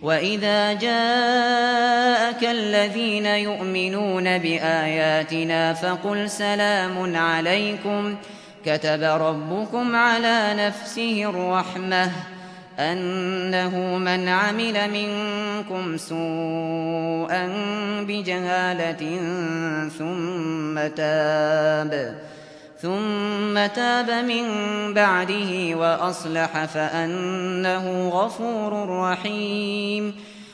وَإِذَا جَاءَكَ الَّذِينَ يُؤْمِنُونَ بِآيَاتِنَا فَقُلْ سَلَامٌ عَلَيْكُمْ كَتَبَ رَبُّكُمْ عَلَىٰ نَفْسِهِ الرَّحْمَةَ أَنَّهُ مَنْ عَمِلَ مِنكُمْ سُوءًا بِجَهَالَةٍ ثُمَّ تَابَ مِن بَعْدِهِ وَأَصْلَحَ فَأَنَّهُ غَفُورٌ رَّحِيمٌ